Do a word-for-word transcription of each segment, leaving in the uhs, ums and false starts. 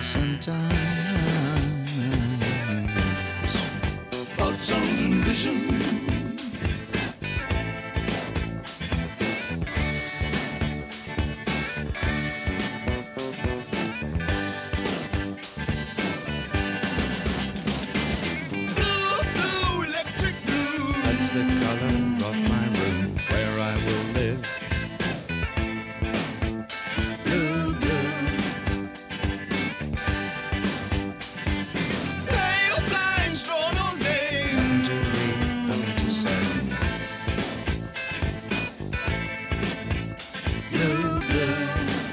sometimes about sound and vision. The color of my room where I will live. Blue, blue. Pale blinds drawn all day. Nothing to read, nothing to say. Blue, blue.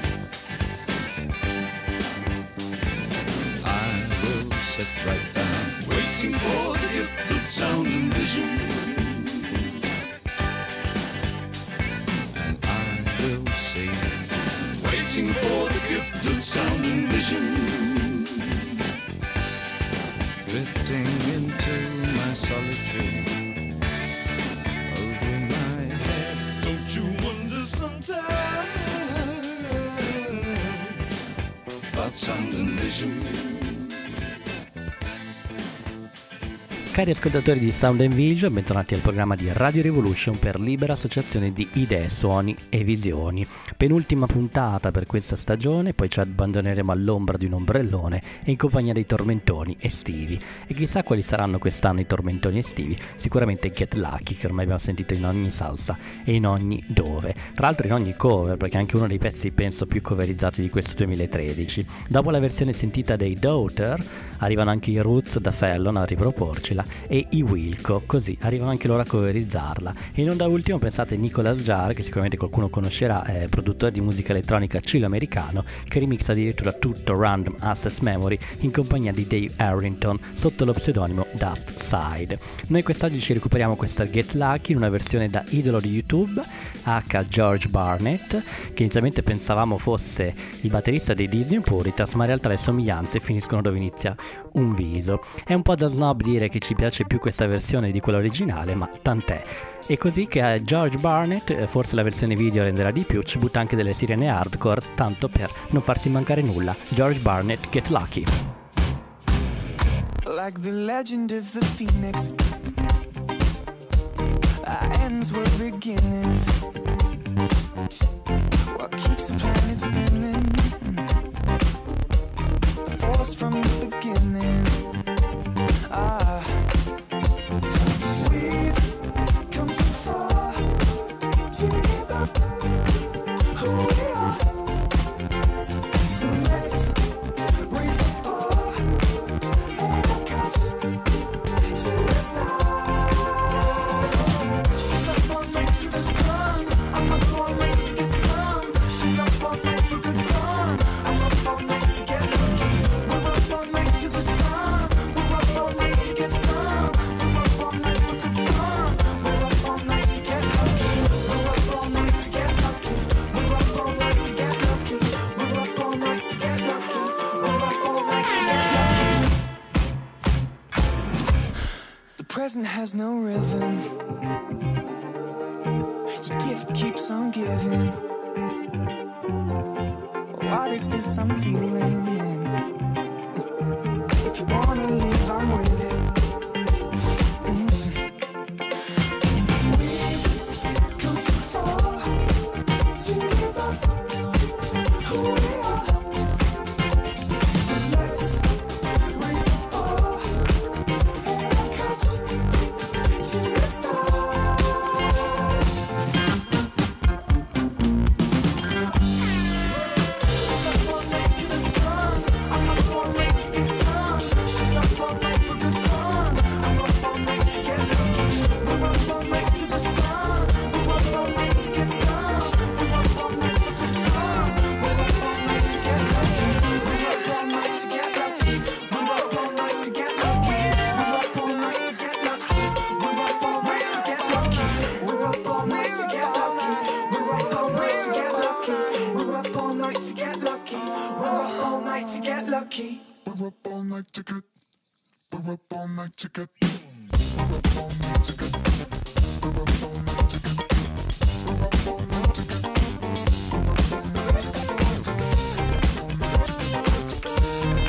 I will sit right down, waiting for the gift of sound and vision. Waiting for the gift of sound and vision. Drifting into my solitude. Over my head. Don't you wonder sometimes about sound and vision? Cari ascoltatori di Sound and Vision, bentornati al programma di Radio Revolution per libera associazione di idee, suoni e visioni. Penultima puntata per questa stagione, poi ci abbandoneremo all'ombra di un ombrellone e in compagnia dei tormentoni estivi. E chissà quali saranno quest'anno i tormentoni estivi, sicuramente Get Lucky, che ormai abbiamo sentito in ogni salsa e in ogni dove. Tra l'altro in ogni cover, perché è anche uno dei pezzi penso più coverizzati di questo duemilatredici. Dopo la versione sentita dei Daughter, arrivano anche i Roots da Fallon a riproporcela e i Wilco, così arrivano anche loro a coverizzarla. E non da ultimo pensate Nicolas Jar, che sicuramente qualcuno conoscerà, è produttore di musica elettronica cilo-americano, che remixa addirittura tutto Random Access Memory in compagnia di Dave Arrington sotto lo pseudonimo Daft Side. Noi quest'oggi ci recuperiamo questa Get Lucky in una versione da idolo di YouTube, H. George Barnett, che inizialmente pensavamo fosse il batterista dei Disney Puritas, ma in realtà le somiglianze finiscono dove inizia un viso. È un po' da snob dire che ci piace più questa versione di quella originale, ma tant'è. E così che a George Barnett, forse la versione video renderà di più, ci butta anche delle sirene hardcore, tanto per non farsi mancare nulla. George Barnett, Get Lucky. Like the legend of the phoenix, our ends were beginnings. What keeps the planet spinning? The force from the beginning. Ah, we've come too far to give up who we are. So let's raise the bar and the cups to the stars. She's up all night to the sun. I'm up all night to get some. She's up all night for good fun. I'm up all night to get lucky. We're up all night to the sun. We're up all night to get some. We're up all night for good fun. We're up all night to get lucky. We're up all night to get lucky. We're up all night to get lucky. We're up all night to get lucky. We're up all night to get lucky. The present has no rhythm. Your gift keeps on giving. What is this I'm feeling? If you wanna leave, I'm with it. Mm. We've come too far to give up who we are. So let's raise the bar and our cups to the stars. She's up all night to the sun. I'm up all night to get some. She's up all night for good fun. I'm up all night to get lucky. We're up all night to the sun. We're up all night to get some. We're up all night for good fun. We're up all night to get lucky. We're up all night to get lucky. We're up all night to get lucky. We're up all night to get lucky. We're up all night to get lucky. We're up all night to get lucky. We're up all night to get lucky. We're up all night to get lucky. We're up all night to get lucky. We're up all night to get. We're up all night to get. We're up all night to get. We're up all night to get. We're up all night to get. We're up all night to get.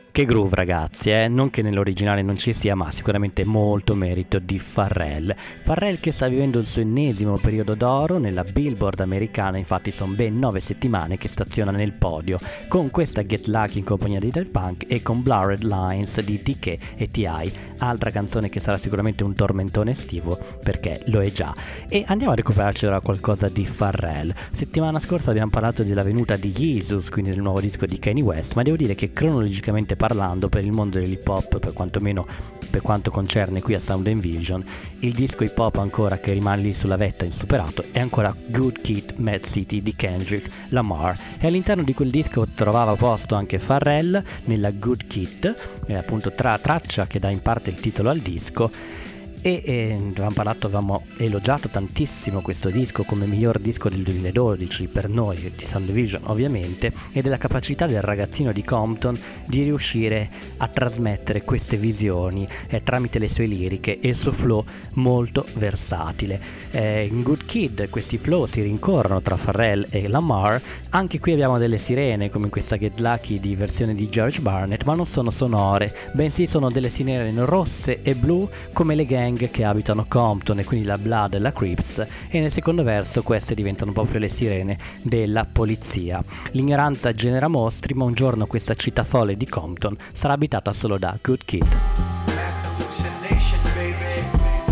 Che groove, ragazzi, eh? Non che nell'originale non ci sia, ma sicuramente molto merito di Pharrell. Pharrell che sta vivendo il suo ennesimo periodo d'oro nella Billboard americana, infatti sono ben nove settimane che staziona nel podio, con questa Get Lucky in compagnia di Daft Punk e con Blurred Lines di T K e T I, altra canzone che sarà sicuramente un tormentone estivo, perché lo è già. E andiamo a recuperarci ora qualcosa di Pharrell. Settimana scorsa abbiamo parlato della venuta di Jesus, quindi del nuovo disco di Kanye West, ma devo dire che cronologicamente parlando, per il mondo dell'hip hop, per quantomeno per quanto concerne qui a Sound and Vision, il disco hip hop ancora che rimane lì sulla vetta insuperato è ancora Good Kid, Mad City di Kendrick Lamar, e all'interno di quel disco trovava posto anche Pharrell nella Good Kid, eh, appunto tra traccia che dà in parte il titolo al disco. E, e avevamo parlato, avevamo elogiato tantissimo questo disco come miglior disco del duemiladodici per noi di Sound Vision ovviamente, e della capacità del ragazzino di Compton di riuscire a trasmettere queste visioni eh, tramite le sue liriche e il suo flow molto versatile. Eh, in Good Kid questi flow si rincorrono tra Pharrell e Lamar, anche qui abbiamo delle sirene come in questa Get Lucky di versione di George Barnett, ma non sono sonore, bensì sono delle sirene rosse e blu come le gang che abitano Compton, e quindi la Blood e la Crips, e nel secondo verso queste diventano proprio le sirene della polizia. L'ignoranza genera mostri, ma un giorno questa città folle di Compton sarà abitata solo da Good Kid. Mass hallucination, baby.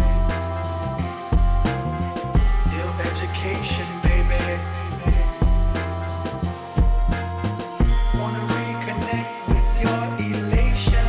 Ill education, baby. Wanna reconnect with your elation.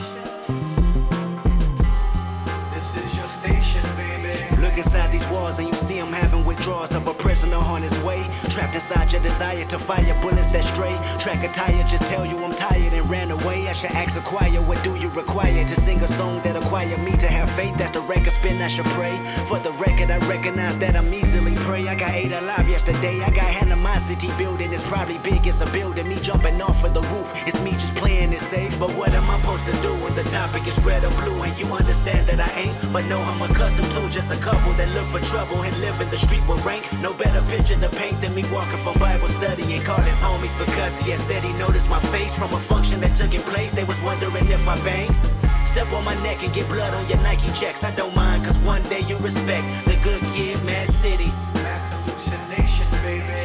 This is your station, baby. Look inside these walls and you see him having withdrawals of a prisoner on his way. Trapped inside your desire to fire bullets that stray. Track a tire, just tell you I'm tired and ran away. I should ask a choir, what do you require to sing a song that acquire me to have faith? That's the record spin, I should pray. For the record, I recognize that I'm easily prey. I got eight alive yesterday. I got animosity building. It's probably big, it's a building. Me jumping off of the roof. It's me just playing it safe. But what am I supposed to do when the topic is red or blue? And you understand that I ain't, but no, I'm accustomed to just a couple that look for trouble and live in the street with rank. No better picture to paint than me walking from Bible study and call his homies because he had said he noticed my face from a function that took in place. They was wondering if I banged. Step on my neck and get blood on your Nike checks. I don't mind, cause one day you respect the Good Kid, Mad City. Mass hallucination, baby.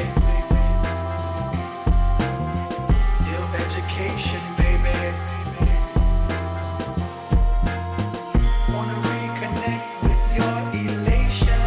Ill education, baby. Wanna reconnect with your elation.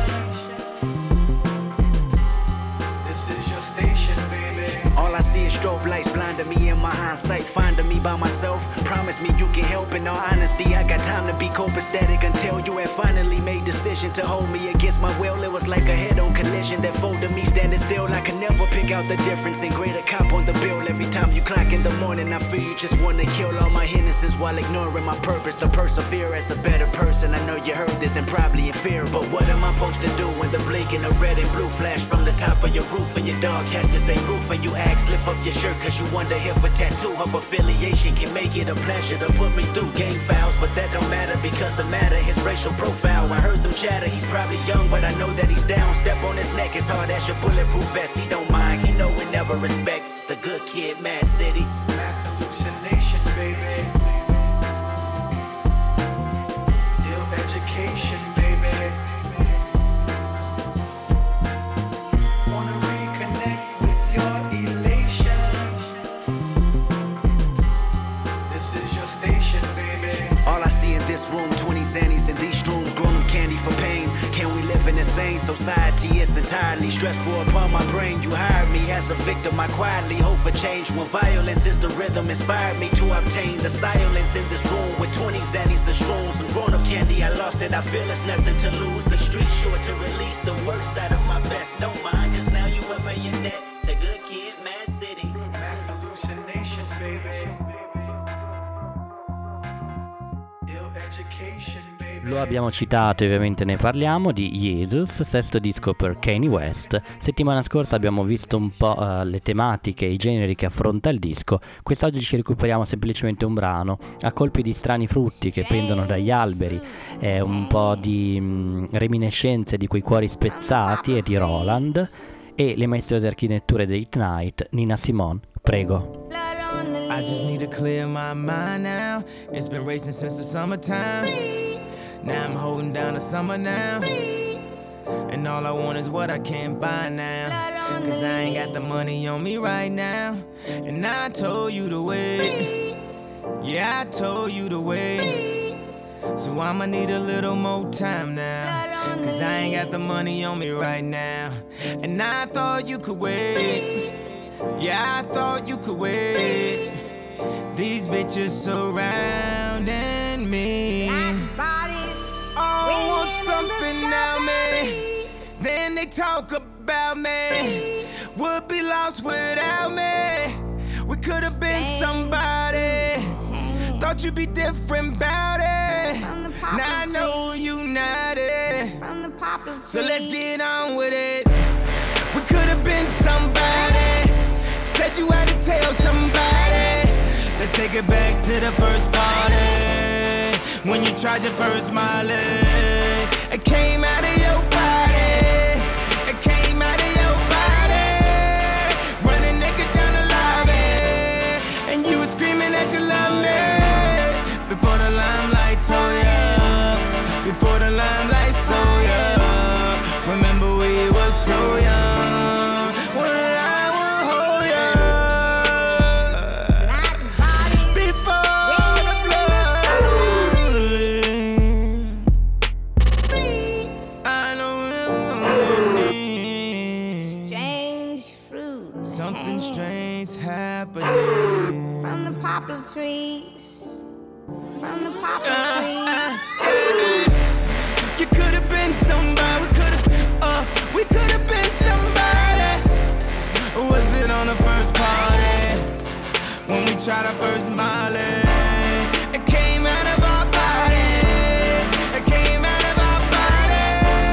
This is your station, baby. All I see is strobe lights blinding me in my hindsight, finding me by myself. Promise me you can help. In all honesty, I got time to be copacetic until you had finally made decision to hold me against my will. It was like a head-on collision that folded me standing still. I can never pick out the difference in greater cop on the bill. Every time you clock in the morning, I feel you just wanna kill all my innocence while ignoring my purpose to persevere as a better person. I know you heard this and probably in fear, but what am I supposed to do when the blinking of red and blue flash from the top of your roof and your dog has to say roof and you ask lift up your shirt cause you wonder if a tattoo of affiliation can make it a pleasure to put me through gang fouls, but that don't matter because the matter his racial profile. I heard them chatter, he's probably young but I know that he's down. Step on his neck as hard as your bulletproof vest. He don't mind, he know we never respect the Good Kid, Mad City. Mass hallucination, baby. Ill education, baby. Wanna reconnect with your elation. This is your station, baby. All I see in this room, twenty zannies in these rooms, grown up candy for pain. Can we live in the same society? It's entirely stressful upon my brain. You hired me as a victim, I quietly hope for change. When violence is the rhythm, inspired me to obtain the silence in this room with twenty zannies and shrooms. Some grown up candy, I lost it, I feel it's nothing to lose. The street's sure to release the worst side of my best. Don't mind, cause now you ever pay your debt to Good Kid, Mad City. Mass hallucinations, baby. Ill education, baby. Lo abbiamo citato e ovviamente ne parliamo di Jesus, sesto disco per Kanye West. Settimana scorsa abbiamo visto un po' uh, le tematiche e i generi che affronta il disco. Quest'oggi ci recuperiamo semplicemente un brano a colpi di strani frutti che pendono dagli alberi, eh, un po' di mh, reminiscenze di quei cuori spezzati e di Roland, e le maestrose architetture di Hit Night, Nina Simone. Prego. Blood on the I just need to clear my mind now. It's been racing since the summertime. Now I'm holding down the summer now. And all I want is what I can't buy now. Cause I ain't got the money on me right now. And I told you to wait. Yeah, I told you to wait. So I'ma need a little more time now. Cause I ain't got the money on me right now. And I thought you could wait. Yeah, I thought you could wait. These bitches surrounding me. Oh, I want something now, man. Then they talk about me. Would be lost without me. We could have been somebody. Thought you'd be different about it. Now I know you not it. So let's get on with it. We could have been somebody. Said you had to tell somebody. Let's take it back to the first party. When you tried your first Molly. It came out of your body. It came out of your body. Running naked down the lobby. And you were screaming that you love me. Before the limelight told ya. Before the limelight stole ya. Remember we were so young. When I would hold ya. Before the blood. I know we need Strange fruit something hanging strange happening. from the poplar trees. From the poplar Uh, trees. uh, You could have been somebody. We could have, uh, we could have been somebody. Was it on the first party? When we tried our first Molly? It came out of our body. It came out of our body.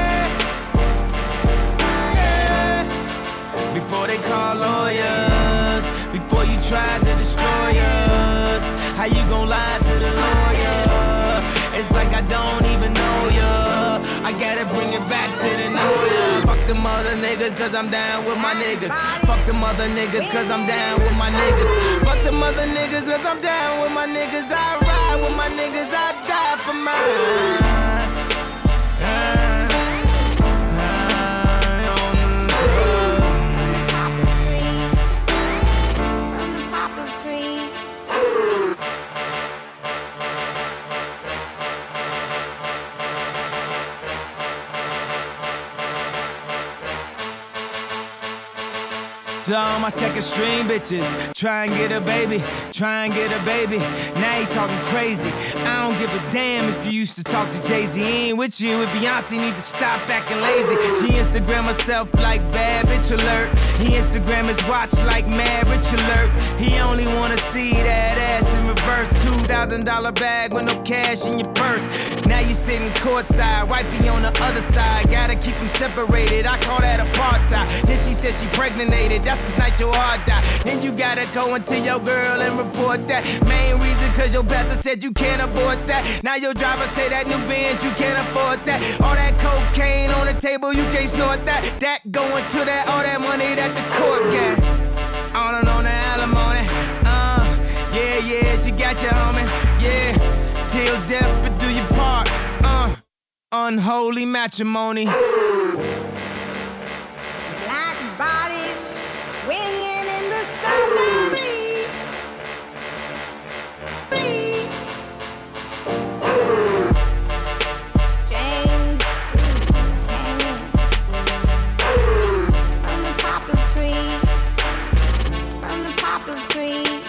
Yeah. Before they call lawyers, before you tried to destroy us, how you gon' lie to the lawyer? It's like I don't even know ya. I gotta bring it back to the know ya. Fuck them other niggas cause I'm down with my niggas. Fuck them other niggas cause I'm down with my niggas. Fuck them other niggas cause I'm down with my niggas. I ride with my niggas, I die for mine. From the poplar trees. To all my second string bitches, try and get a baby, try and get a baby. Now you talking crazy. I don't give a damn if you used to talk to Jay-Z. He ain't with you with Beyonce, need to stop acting lazy. She Instagram herself like bad bitch alert. He Instagram his watch like mad rich alert. He only wanna see that ass in reverse. Two thousand dollar bag with no cash in your purse. Now you sitting courtside, wifey on the other side. Gotta keep them separated, I call that apartheid. Then she said she pregnated, that's the night your heart died. Then you gotta go into your girl and report that. Main reason cause your pastor said you can't afford that. Now your driver say that new Benz, you can't afford that. All that cocaine on the table, you can't snort that. That going to that, all that money that the court got. On and on the alimony. Uh, yeah, yeah, she got you, homie. Yeah, till death but do your part. Uh, unholy matrimony. Black bodies swinging in the summer breeze. Breeze. Strange fruit hanging from the poplar trees. From the poplar trees.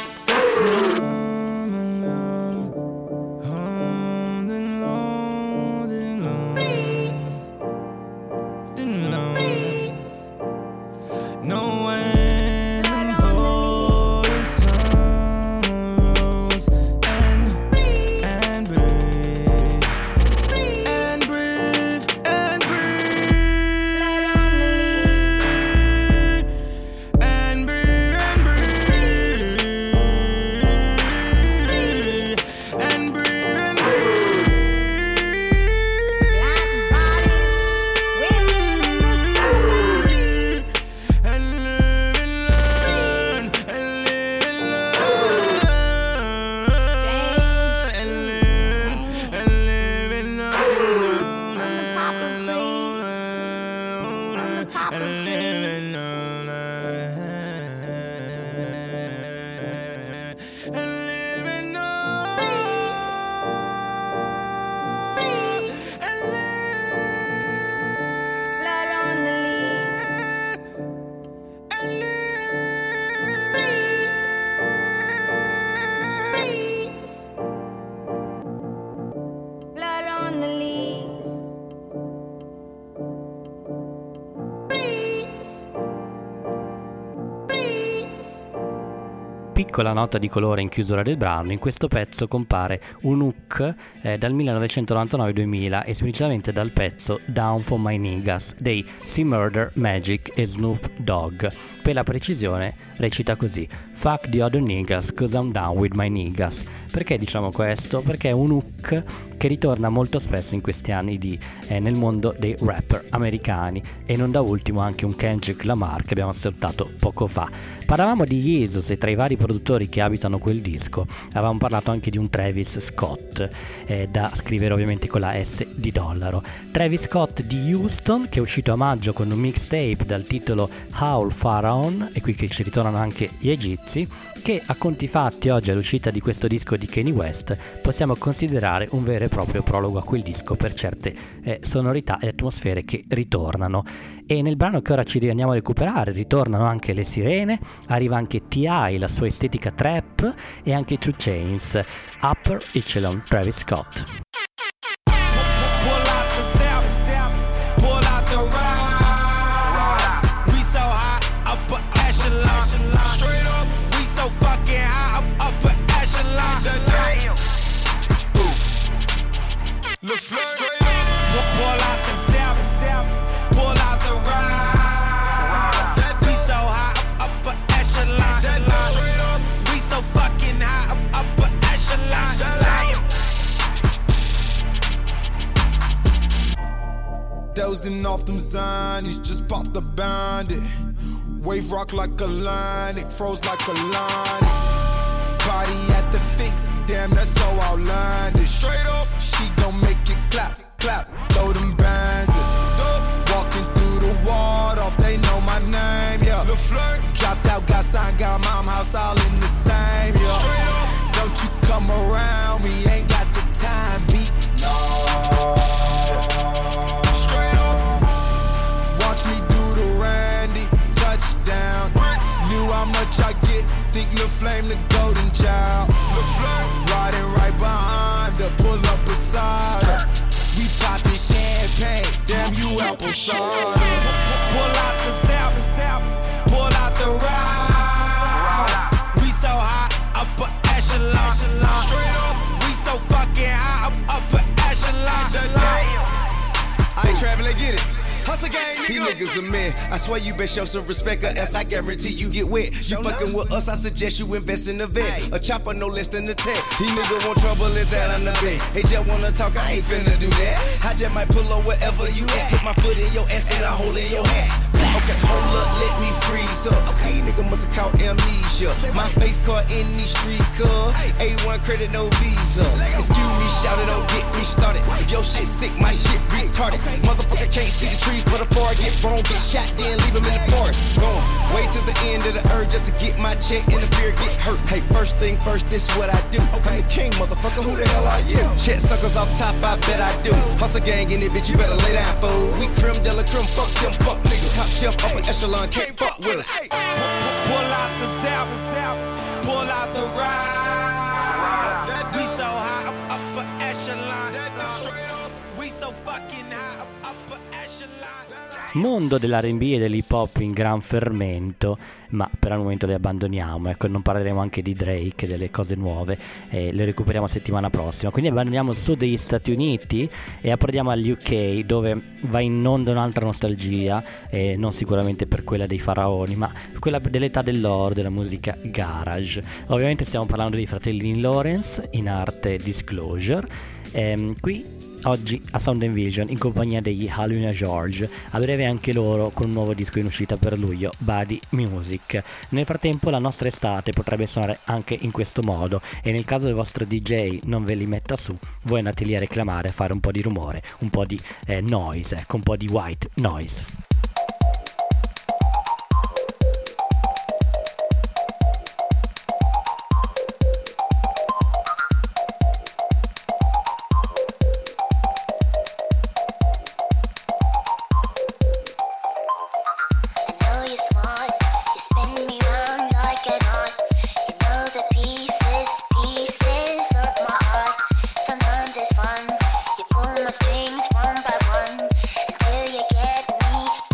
piccola nota di colore in chiusura del brano: in questo pezzo compare un hook eh, dal millenovecentonovantanove duemila, esplicitamente dal pezzo Down for My Niggas dei C-Murder, Magic e Snoop Dogg. Per la precisione recita così: Fuck the other niggas cause I'm down with my niggas. Perché diciamo questo? Perché è un hook che ritorna molto spesso in questi anni di, eh, nel mondo dei rapper americani, e non da ultimo anche un Kendrick Lamar che abbiamo ascoltato poco fa. Parlavamo di Jesus e tra i vari produttori che abitano quel disco avevamo parlato anche di un Travis Scott, eh, da scrivere ovviamente con la S di dollaro. Travis Scott di Houston, che è uscito a maggio con un mixtape dal titolo Howl Pharaoh, e qui che ci ritornano anche gli egizi, che a conti fatti oggi all'uscita di questo disco di Kanye West possiamo considerare un vero e proprio prologo a quel disco per certe eh, sonorità e atmosfere che ritornano. E nel brano che ora ci andiamo a recuperare ritornano anche le sirene, arriva anche T I, la sua estetica trap, e anche two Chainz, Upper Echelon, Travis Scott. Pull out the south, pull out the ride. We so high, upper echelon. Straight up, we so fucking high, up upper echelon. Damn. Look straight up, pull out the south, pull out the ride. We so high, up upper echelon. Straight up, we so fucking high, up upper echelon. Damn. Dozing off them zonies, just popped the bandit. Wave rock like a line, it froze like a line. Body at the fix, damn, that's so outlandish. Straight up, she gon' make it clap, clap, throw them bands in. Walking through the ward off, they know my name, yeah. Dropped out, got signed, got mom house all in the same, yeah. Don't you come around me, ain't got the time, beat. No. Watch me do the Randy, touchdown. Knew how much I get, think Lil' Flame the golden child. Riding right behind her, pull up beside her. We poppin' champagne, damn you apple cider. Pull out the south, pull out the ride. We so high, upper echelon. Straight up, we so fucking high, up upper echelon. I ain't traveling, get it. Hustle gang, nigga. These niggas a man. I swear you best show some respect, or else I guarantee you get wet. You fucking with us, I suggest you invest in a vet. A chopper no less than a tech. These niggas want trouble, is that on the bed. They just wanna talk, I ain't finna do that. I just might pull up wherever you at. Put my foot in your ass and a hole in your hat. Okay, hold up, let me freeze up. Okay, nigga must've caught amnesia. My face caught in these street cuz A one credit, no visa. Excuse me, shout it, don't get me started. If your shit sick, my shit retarded. Motherfucker can't see the trees, but before I get wrong, get shot, then leave him in the forest. Going way to the end of the earth just to get my check and the beer get hurt. Hey, first thing first, this what I do. I'm the king, motherfucker, who the hell are you? Check suckers off top, I bet I do. Hustle gang in it, bitch, you better lay down, fool. We creme de la creme, fuck them, fuck niggas. Top shelf, upper echelon, can't fuck with us. Pull out the south, pull out the ride. We so high, up upper echelon. We so fucking high, up upper echelon. Mondo dell'R and B e dell'hip hop in gran fermento, ma per il momento le abbandoniamo. Ecco, non parleremo anche di Drake, delle cose nuove, eh, le recuperiamo settimana prossima. Quindi abbandoniamo il sud degli Stati Uniti e approdiamo all'U K, dove va in onda un'altra nostalgia, eh, non sicuramente per quella dei faraoni, ma quella dell'età dell'oro, della musica garage. Ovviamente stiamo parlando dei fratelli Lawrence, in arte Disclosure. ehm, qui oggi a Sound and Vision in compagnia degli Haluna George, a breve anche loro con un nuovo disco in uscita per luglio, Body Music. Nel frattempo la nostra estate potrebbe suonare anche in questo modo, e nel caso del vostro D J non ve li metta su, voi andate lì a reclamare, a fare un po' di rumore, un po' di eh, noise, ecco, un po' di white noise. Strings one by one until you get me.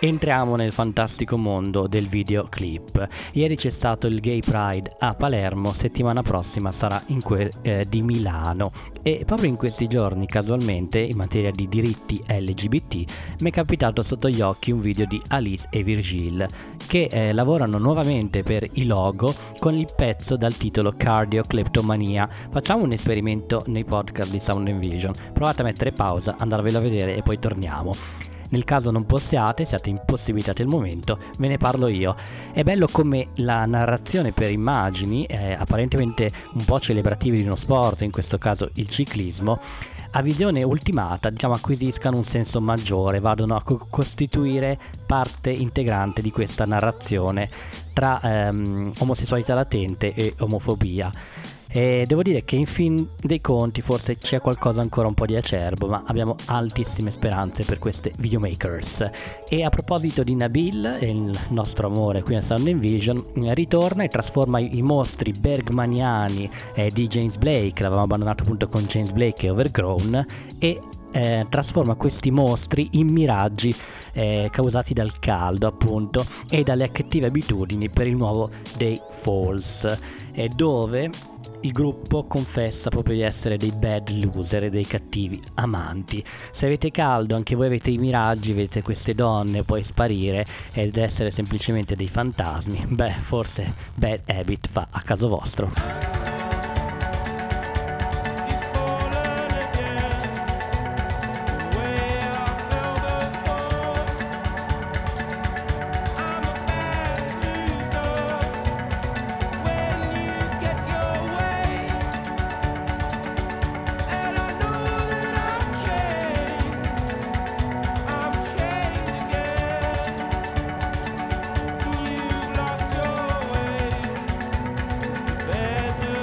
Entriamo nel fantastico mondo del videoclip. Ieri c'è stato il Gay Pride a Palermo, settimana prossima sarà in que- eh, di Milano, e proprio in questi giorni casualmente in materia di diritti L G B T mi è capitato sotto gli occhi un video di Alice e Virgil che eh, lavorano nuovamente per i logo con il pezzo dal titolo Cardio Kleptomania. Facciamo un esperimento nei podcast di Sound and Vision, provate a mettere pausa, andarvelo a vedere e poi torniamo. Nel caso non possiate, siate impossibilitati al momento, ve ne parlo io. È bello come la narrazione per immagini, eh, apparentemente un po' celebrativi di uno sport, in questo caso il ciclismo, a visione ultimata, diciamo, acquisiscano un senso maggiore, vadano a co- costituire parte integrante di questa narrazione tra ehm, omosessualità latente e omofobia. E devo dire che in fin dei conti forse c'è qualcosa ancora un po' di acerbo, ma abbiamo altissime speranze per queste videomakers. E a proposito di Nabil, il nostro amore qui a Sound and Vision, ritorna e trasforma i mostri bergmaniani eh, di James Blake, l'avevamo abbandonato appunto con James Blake e Overgrown, e Eh, trasforma questi mostri in miraggi eh, causati dal caldo appunto e dalle cattive abitudini per il nuovo Day Falls, eh, dove il gruppo confessa proprio di essere dei bad loser e dei cattivi amanti. Se avete caldo, anche voi avete i miraggi, vedete queste donne poi sparire ed essere semplicemente dei fantasmi, beh, forse Bad Habit fa a caso vostro. Bad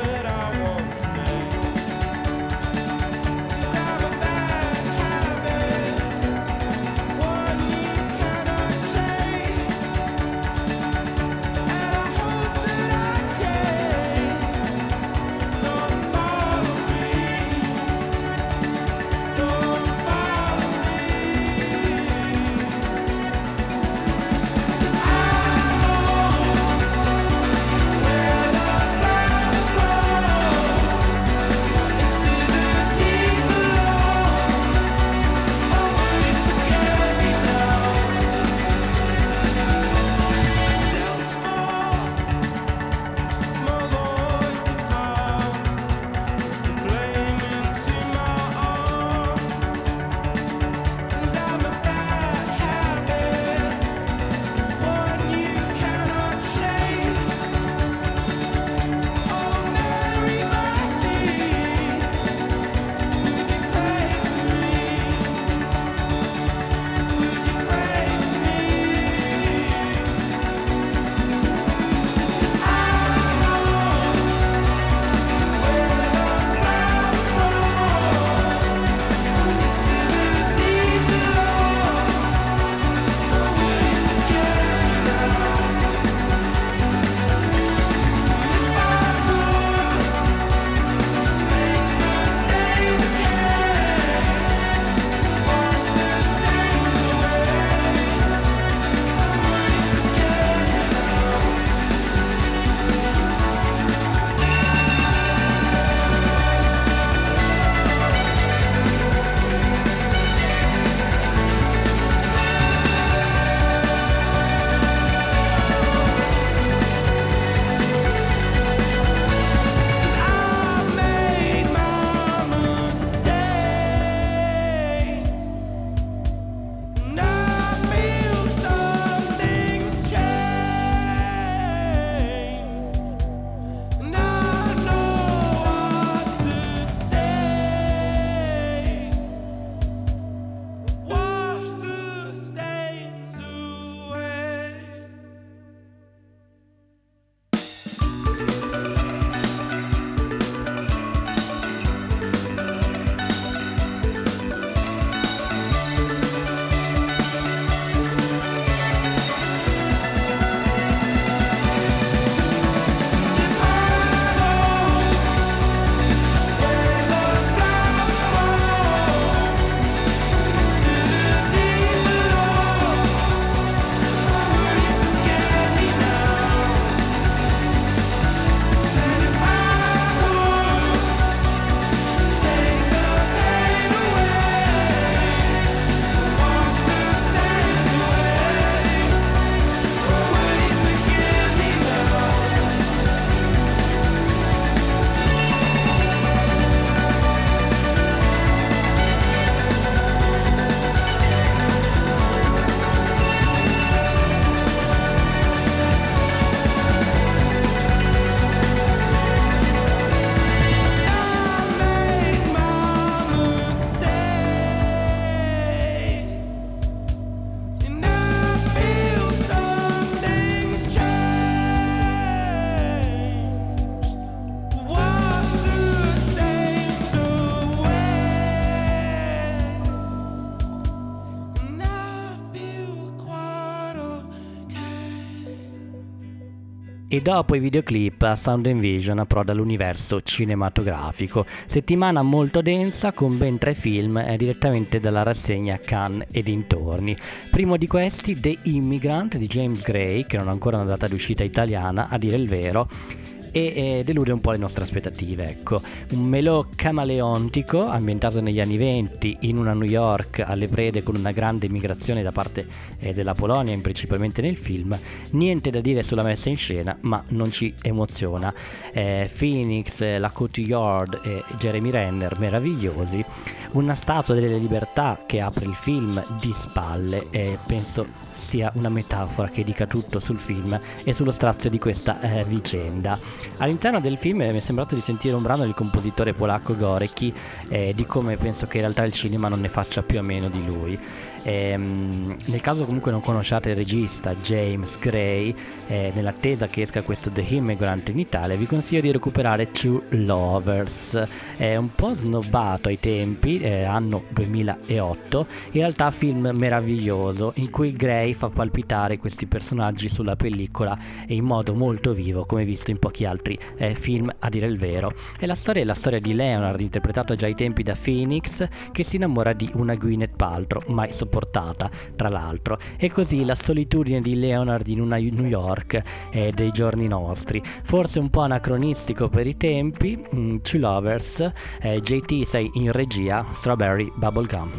E dopo i videoclip, Sound and Vision approda all'universo cinematografico. Settimana molto densa con ben tre film eh, direttamente dalla rassegna Cannes e dintorni. Primo di questi, The Immigrant di James Gray, che non ha ancora una data di uscita italiana, a dire il vero, e eh, delude un po' le nostre aspettative, ecco. Un melò camaleontico ambientato negli anni venti in una New York alle prede con una grande immigrazione da parte eh, della Polonia, principalmente nel film. Niente da dire sulla messa in scena, ma non ci emoziona. eh, Phoenix, eh, la Cotillard e Jeremy Renner meravigliosi. Una statua delle libertà che apre il film di spalle, e penso sia una metafora che dica tutto sul film e sullo strazio di questa eh, vicenda. All'interno del film eh, mi è sembrato di sentire un brano del compositore polacco Gorecki, eh, di come penso che in realtà il cinema non ne faccia più a meno di lui. Ehm, nel caso comunque non conosciate il regista James Gray, eh, nell'attesa che esca questo The Immigrant in Italia, vi consiglio di recuperare Two Lovers. È un po' snobbato ai tempi, eh, anno duemilaotto, in realtà film meraviglioso in cui Gray fa palpitare questi personaggi sulla pellicola e in modo molto vivo, come visto in pochi altri eh, film a dire il vero. E la storia è la storia di Leonard, interpretato già ai tempi da Phoenix, che si innamora di una Gwyneth Paltrow, mai sopportata tra l'altro, e così la solitudine di Leonard in una New York eh, dei giorni nostri, forse un po' anacronistico per i tempi. mm, Two Lovers, eh, J T sei in regia, Strawberry Bubblegum.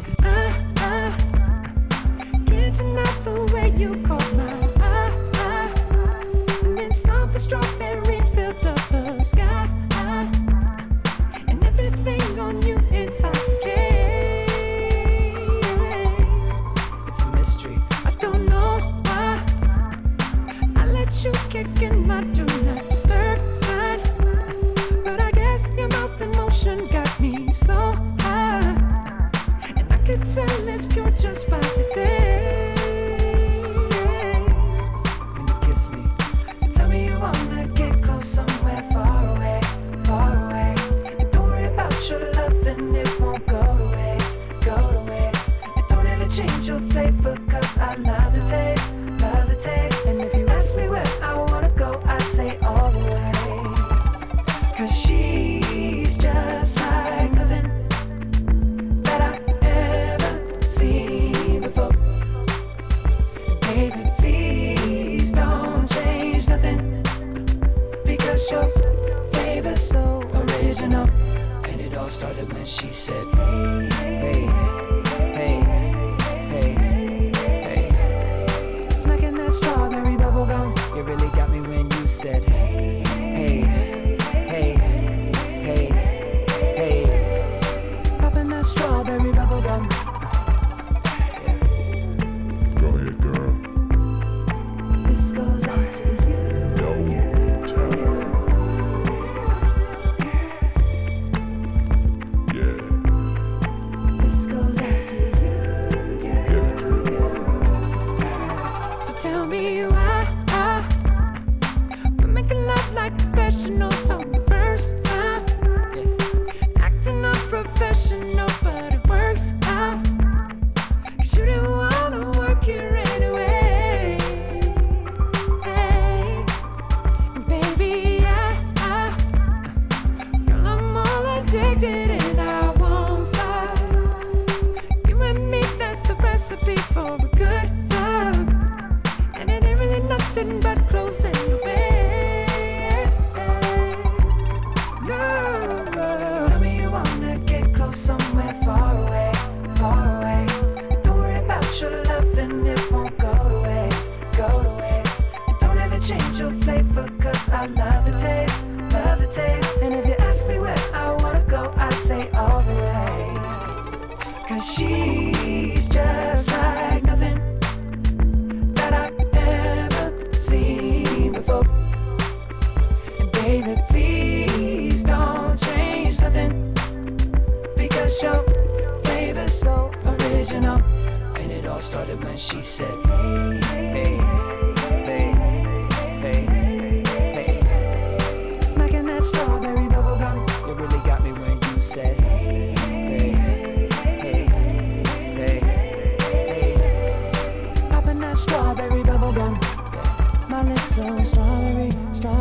Can't deny the way you caught my eye, and then something strawberry filled up the sky, and everything on you intoxicates. It's a mystery. I don't know why I let you kick in my do not disturb sign, but I guess your mouth in motion got me so high, and I could tell it's pure just by the taste when you kiss me. So tell me you wanna get close somewhere far away, far away. And don't worry about your love and it won't go to waste, go to waste. And don't ever change your flavor, cause I love the taste, love the taste. And if you ask me where I wanna go, I say all the way, cause she's just like nothing that I ever seen before. Baby, please don't change nothing, because your flavor's so original. And it all started when she said, hey, hey, hey, hey, hey. Smacking that strawberry bubblegum. You really got me when you said, hey, hey, hey, hey, hey. Popping that strawberry bubblegum. Go ahead, girl. This goes out to you. No time. Yeah, This goes out to you. give it to me. So tell me why we're making love like professionals on the first time, acting unprofessional, but it works out, cause you didn't wanna work here anyway. Hey, baby, I, I, girl, I'm all addicted and I won't fight. You and me, that's the recipe for a good time, and it ain't really nothing but close and obey. No, tell me you wanna get close somewhere far away, far away. Don't worry about your love and it won't go to waste, go to waste. And don't ever change your flavor, cause I love the taste, love the taste. And if you ask me where I wanna go, I say all the way, cause she's just like nothing that I've ever seen before. And baby, please don't change nothing, because your flavor's so original. And it all started when she said, hey, hey, hey, hey, hey. Smacking that strawberry bubblegum. You really got me when you said, hey, hey, hey, hey, hey. Popping that strawberry bubblegum. My little strawberry, strawberry.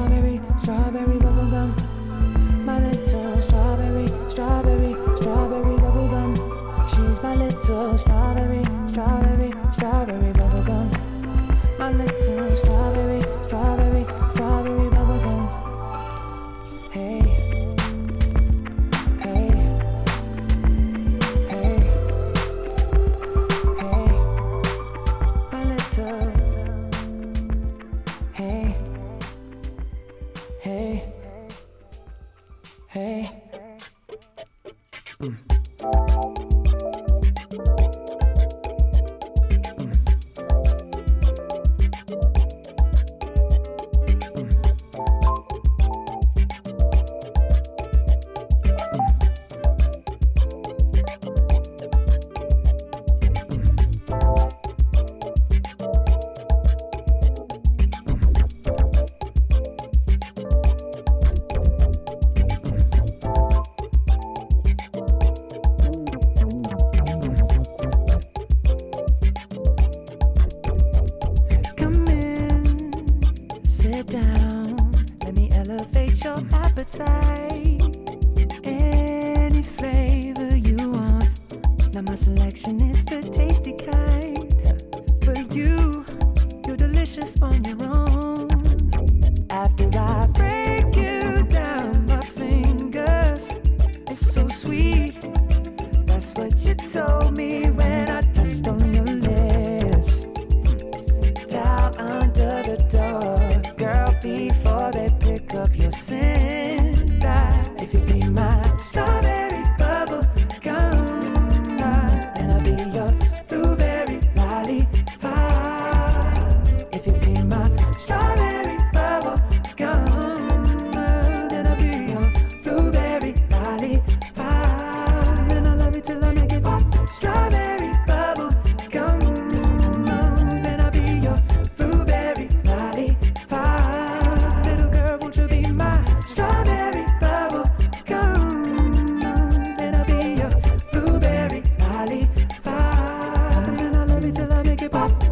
Come in, sit down. Let me elevate your appetite. Any flavor you want. Now my selection is the tasty kind. But you, you're delicious on your own. After I break you down, my fingers, it's so sweet. That's what you told me when I touched on your lips. Down under the door, girl, before they pick up your scent. I, if you be my strawberry bubble gum, then I'll be your blueberry lollipop. If you be my strawberry bubble gum, then I'll be your blueberry lollipop. And I love it till I make it pop. Strawberry bubble gum, then I'll be your blueberry lollipop. Little girl, won't you be my strawberry bubble gum? Then I'll be your blueberry lollipop. And then I love it till I make it pop.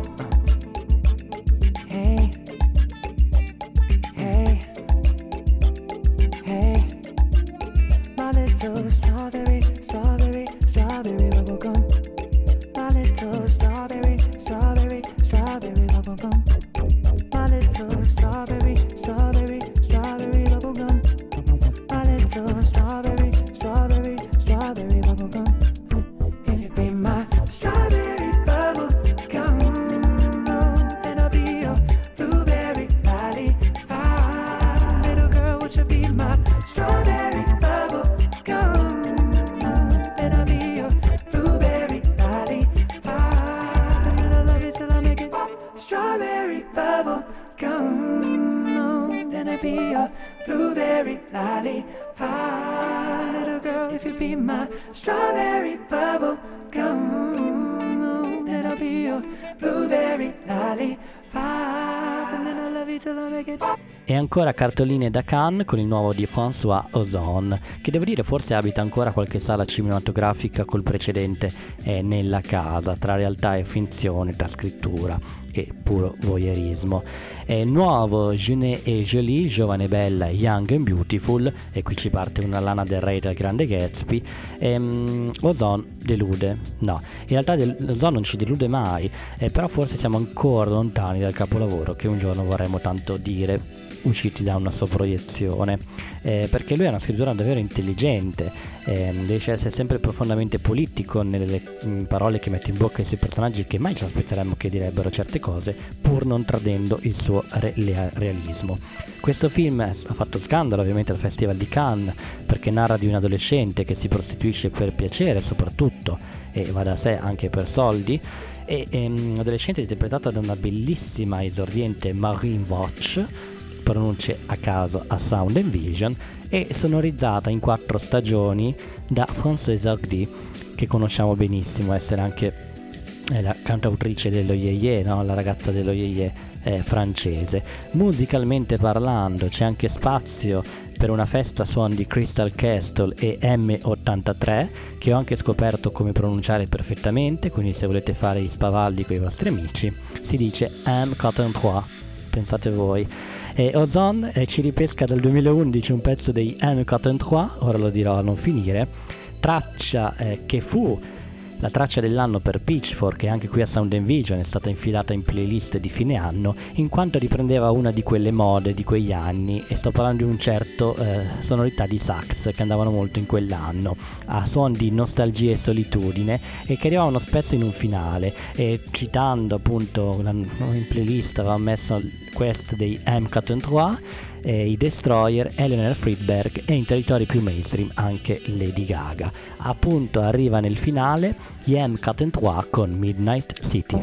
Hey, hey, hey, my little strawberry, strawberry, strawberry bubble gum. My little strawberry, strawberry, strawberry bubble gum. My little strawberry, strawberry, strawberry bubble gum. My little strawberry, strawberry, strawberry bubble gum. If you be my strawberry bubble gum, then I'll be your blueberry lollipop. Little girl, won't you be my strawberry bubble gum? Then I'll be your blueberry lollipop. And then I love it till I make it pop. Strawberry bubble gum. Then I'll be your blueberry lollipop. Little girl, if you be my strawberry bubble gum, then I'll be your blueberry lollipop. And then I love you till I make it pop. E ancora cartoline da Cannes con il nuovo di François Ozon, che devo dire forse abita ancora qualche sala cinematografica col precedente è nella casa, tra realtà e finzione, tra scrittura e puro voyeurismo. È il nuovo Jeune et Jolie, giovane e bella, young and beautiful, e qui ci parte una Lana Del Rey del Grande Gatsby. E, um, Ozon delude, no, in realtà del, Ozon non ci delude mai, eh, però forse siamo ancora lontani dal capolavoro che un giorno vorremmo tanto dire, usciti da una sua proiezione, eh, perché lui ha una scrittura davvero intelligente, eh, riesce a essere sempre profondamente politico nelle mh, parole che mette in bocca ai suoi personaggi, che mai ci aspetteremmo che direbbero certe cose, pur non tradendo il suo re- le- realismo. Questo film ha fatto scandalo ovviamente al Festival di Cannes, perché narra di un adolescente che si prostituisce per piacere soprattutto, e va da sé anche per soldi, e um, adolescente interpretata da una bellissima esordiente Marine Watch, pronunce a caso a Sound and Vision, e sonorizzata in quattro stagioni da Françoise Hardy, che conosciamo benissimo, essere anche eh, la cantautrice dello Yeye, no? La ragazza dello Yeye eh, francese. Musicalmente parlando c'è anche spazio per una festa suon di Crystal Castle e M ottantatré, che ho anche scoperto come pronunciare perfettamente, quindi se volete fare gli spavaldi con i vostri amici si dice M quarantatré, pensate voi. E Ozon eh, ci ripesca dal duemilaundici un pezzo dei M quarantatré, ora lo dirò a non finire, traccia eh, che fu la traccia dell'anno per Pitchfork, e anche qui a Sound and Vision è stata infilata in playlist di fine anno, in quanto riprendeva una di quelle mode di quegli anni, e sto parlando di un certo eh, sonorità di sax che andavano molto in quell'anno, a suon di nostalgia e solitudine, e che arrivavano spesso in un finale. E citando appunto la, in playlist avevamo messo Quest dei M quarantatré, eh, i Destroyer, Eleanor Friedberg e in territori più mainstream anche Lady Gaga. Appunto arriva nel finale Yam Quatre con Midnight City.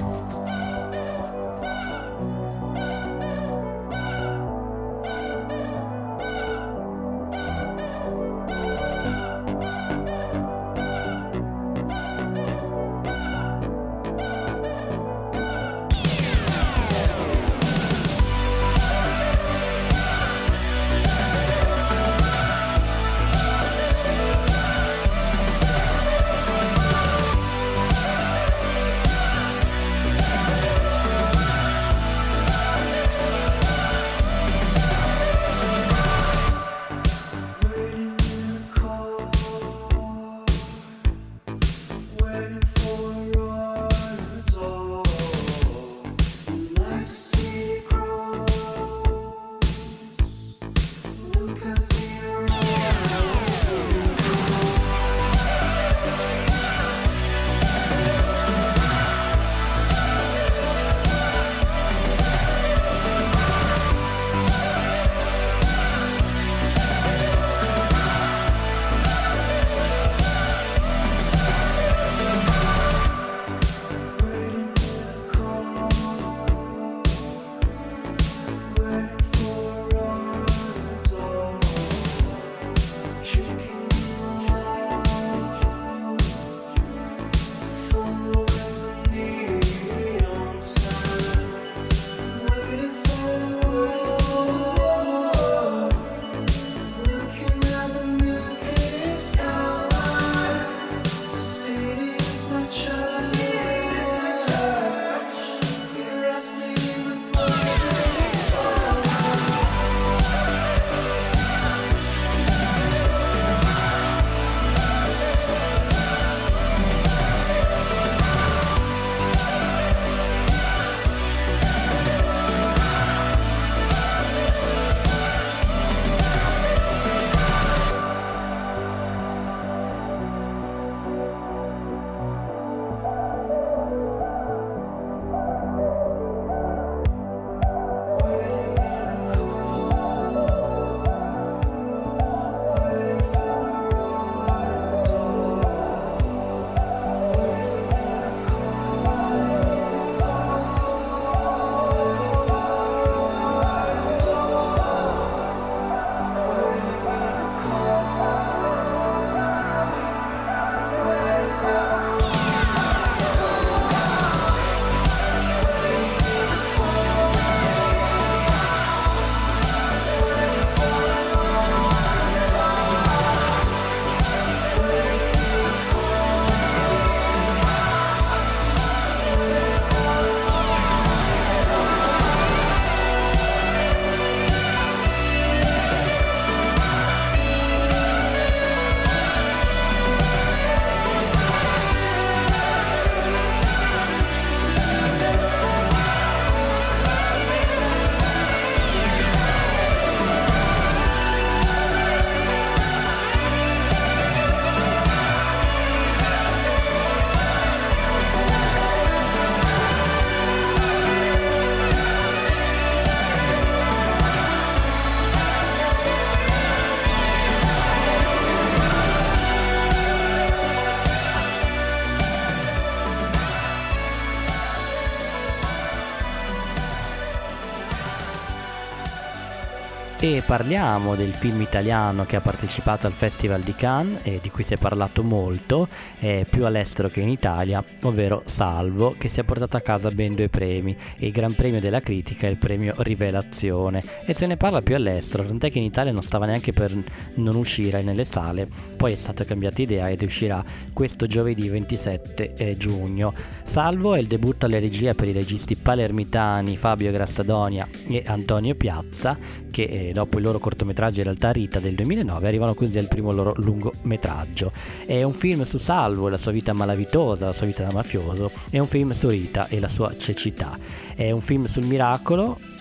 E parliamo del film italiano che ha partecipato al Festival di Cannes e di cui si è parlato molto, eh, più all'estero che in Italia, ovvero Salvo, che si è portato a casa ben due premi, il Gran Premio della Critica e il Premio Rivelazione, e se ne parla più all'estero, tant'è che in Italia non stava neanche per non uscire nelle sale, poi è stata cambiata idea ed uscirà questo giovedì ventisette giugno. Salvo è il debutto alle regie per i registi palermitani Fabio Grassadonia e Antonio Piazza, che eh, dopo il loro cortometraggio in realtà Rita del duemilanove arrivano così al primo loro lungometraggio. È un film su Salvo e la sua vita malavitosa, la sua vita da mafioso, è un film su Rita e la sua cecità, è un film sul miracolo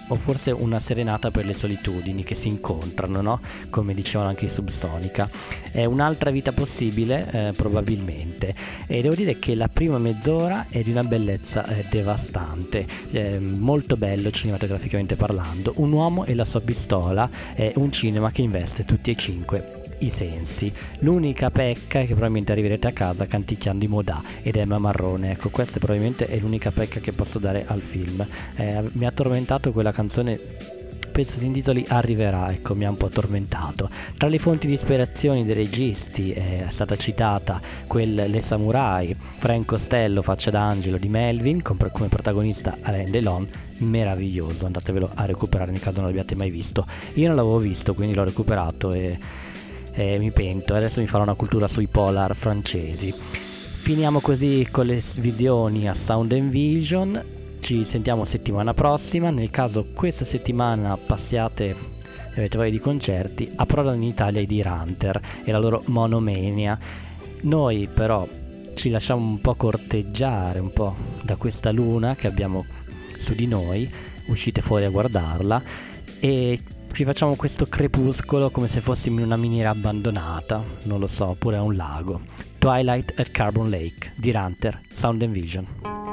o forse una serenata per le solitudini che si incontrano, no? Come dicevano anche i Subsonica. È un'altra vita possibile, eh, probabilmente, e devo dire che la prima mezz'ora è di una bellezza eh, devastante, eh, molto bello cinematograficamente parlando. Un uomo e la sua pistola è un cinema che investe tutti e cinque i sensi. L'unica pecca è che probabilmente arriverete a casa canticchiando i Modà ed Emma Marrone. Ecco, questa probabilmente è l'unica pecca che posso dare al film. Eh, mi ha tormentato quella canzone, penso si intitoli Arriverà, ecco, mi ha un po' tormentato. Tra le fonti di ispirazione dei registi è stata citata quel Le Samurai, Frank Costello, Faccia d'Angelo di Melvin, con, come protagonista Alain Delon. Meraviglioso, andatevelo a recuperare nel caso non l'abbiate mai visto. Io non l'avevo visto, quindi l'ho recuperato e Eh, mi pento, adesso mi farò una cultura sui polar francesi. Finiamo così con le visioni a Sound and Vision. Ci sentiamo settimana prossima. Nel caso questa settimana passiate e avete voglia di concerti, approdano in Italia i Deer Hunter e la loro Monomania. Noi però ci lasciamo un po' corteggiare un po' da questa luna che abbiamo su di noi, uscite fuori a guardarla e ci facciamo questo crepuscolo come se fossimo in una miniera abbandonata, non lo so, oppure a un lago. Twilight at Carbon Lake, Deer Hunter, Sound and Vision.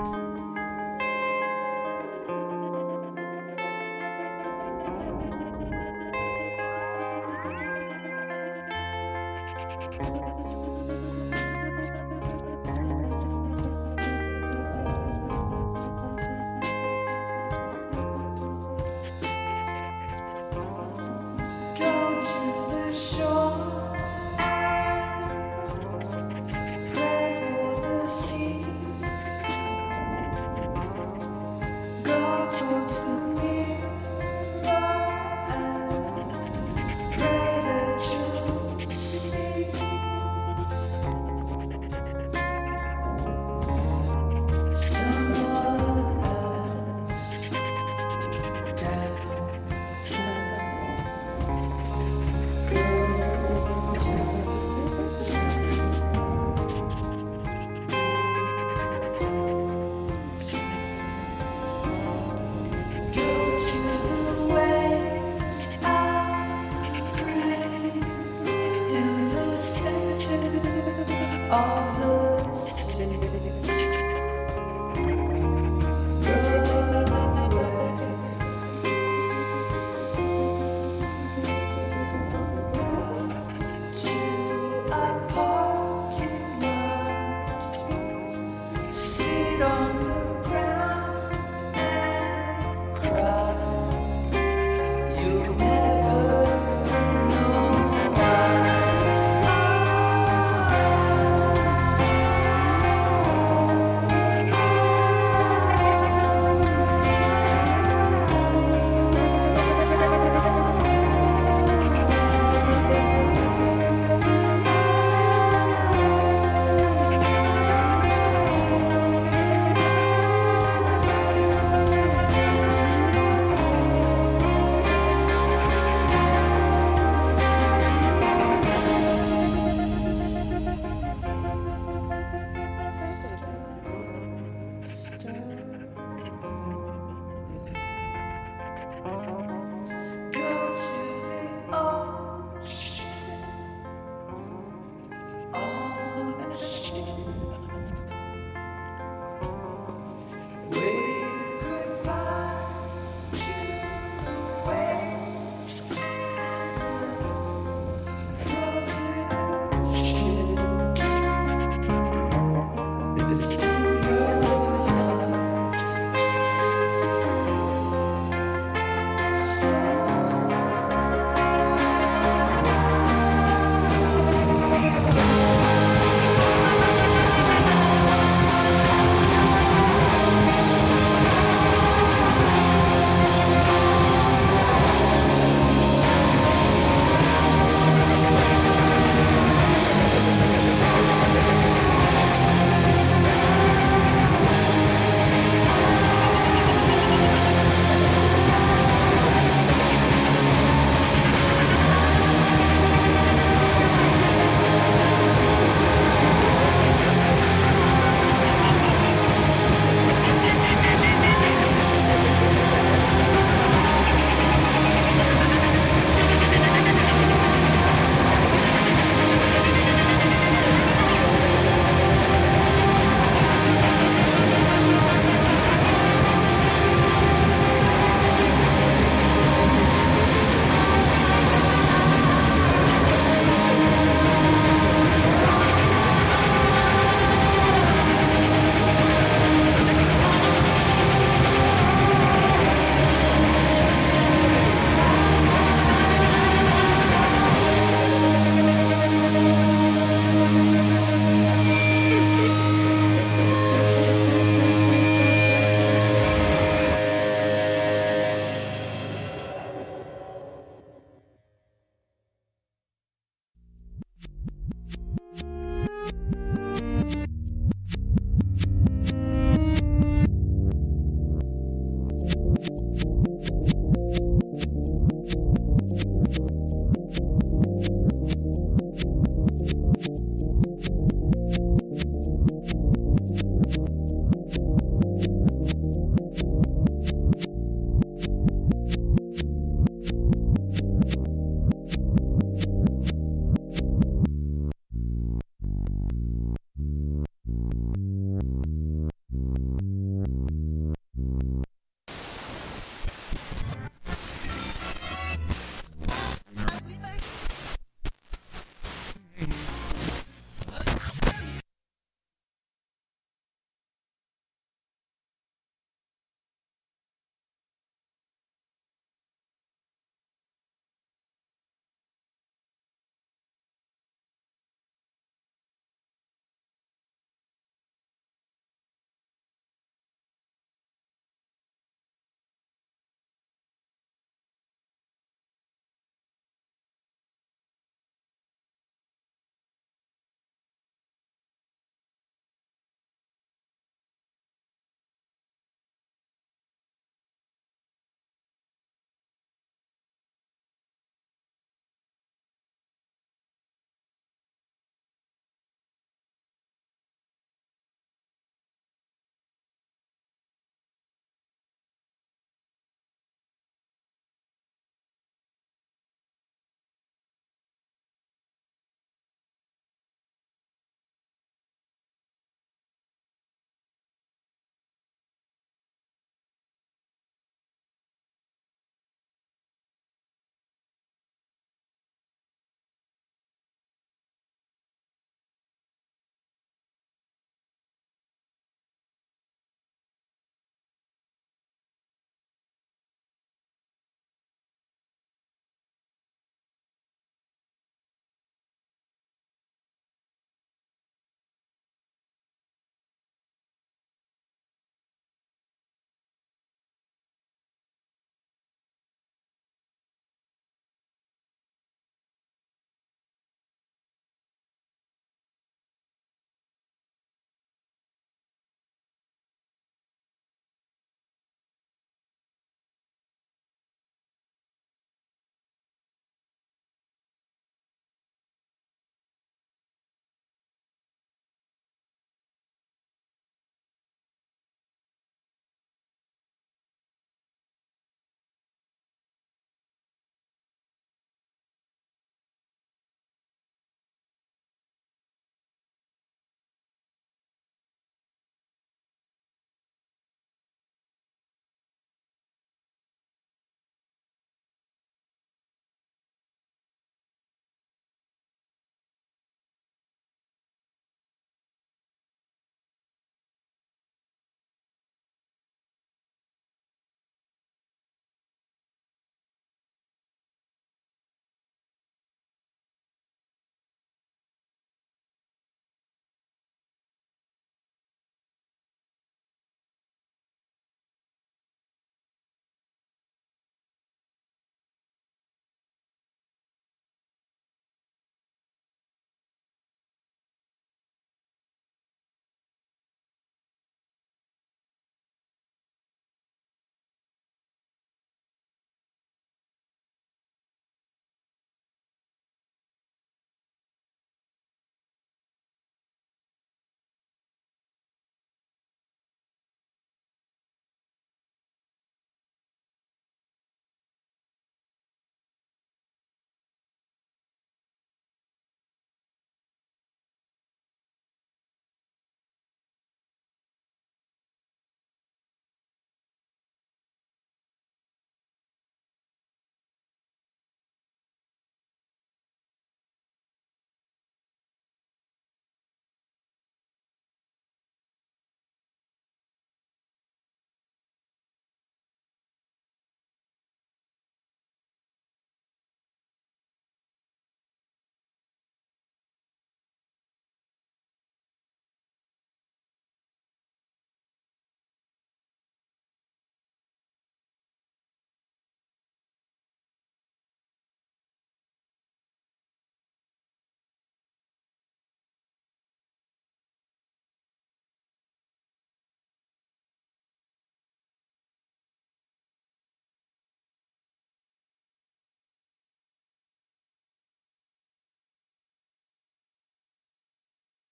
Go to the shore and pray for the sea. Go towards the mirror and pray that you'll see someone else down to. Of the stage, go away. To a parking lot, sit on the ground and cry. You'll never know why. Go to the ocean, all the shit.